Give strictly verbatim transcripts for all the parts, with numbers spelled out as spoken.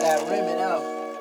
That Remy now.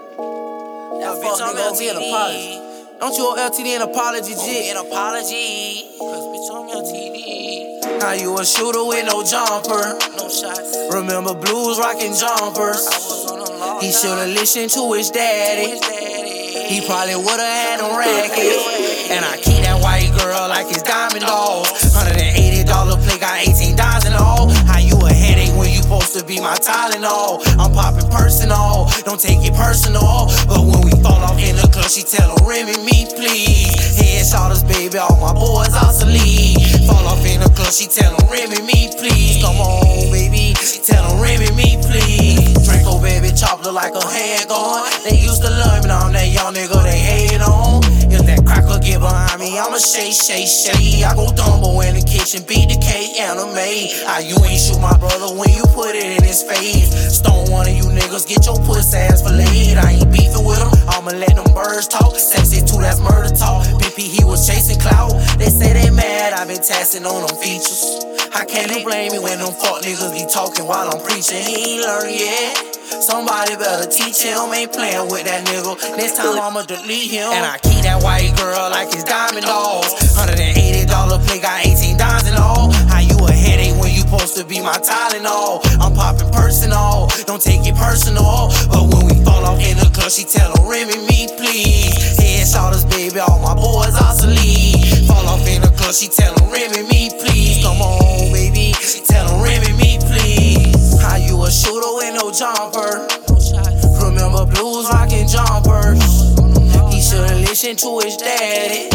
That bitch, fuck I'm nigga owe me an L T D. apology. Don't you owe L T D an apology, G? An apology. Cause bitch, I'm L T D. Now you a shooter with no jumper. No shots. Remember blues rocking jumpers. I was on a lockdown. He should've listened to his daddy. His daddy. He probably would've had them rackets. And I keep that white girl like it's diamond dolls. one hundred eighty dollar plate, got eighteen dollars in all. How you a headache when you supposed to be my Tylenol? I'm popping personal, don't take it personal. But when we fall off in the club, she tell him, Remy, me please. Headshotters, baby, all my boys obsolete. Fall off in the club, she tell him, Remy, me please. Come on, baby, she tell him, Remy, me please. Draco, baby, chop look like a handgun. They used to love me, now I'm that young nigga they hate on. If that cracker get behind me, I'ma shake, shake, shake. I go Dumbo in the kitchen, beat the cake, anime. How you ain't shoot my brother when you put it in his face? Stone one of you niggas, get your puss ass filleted. I ain't beefing with them, I'ma let them birds talk. Sexy too, that's murder talk. P P, he was chasing clout. They say they mad, I been taxing on them features. How can you blame me when them fuck niggas be talking while I'm preaching? He ain't learned yet. Somebody better teach him, ain't playing with that nigga. Next time I'ma delete him. And I keep that white girl like it's diamond dolls. one hundred eighty dollar plate, got eighteen dollars in all. How you a headache when you supposed to be my Tylenol? I'm popping personal, don't take it personal. But when we fall off in the club, she tell him, Remy, me please. Headshotters, baby, all my boys obsolete. Fall off in the club, she tell him, Remy, me please. Come on, baby, she tell him, Remy, me please. How you a shooter with no jumper? Remember blues rocking jumpers. He should've listened to his daddy.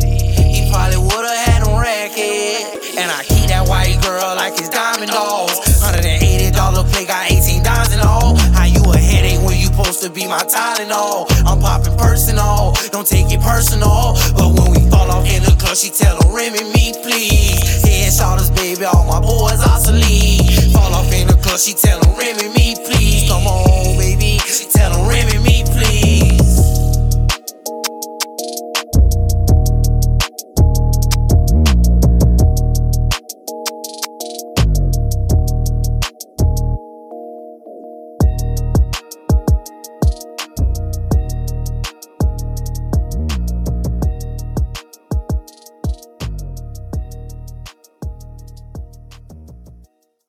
He probably would've had them rackets. And I keep that white girl like it's diamond dolls. one hundred eighty dollar plate, got eighteen dollars in all. How you a headache when you supposed to be my Tylenol? I'm popping personal, don't take it personal. But when we fall off in the club, she tell him, Remy, me please. Headshotters, baby, all my boys obsolete. Fall off in the club, she tell him, Remy, me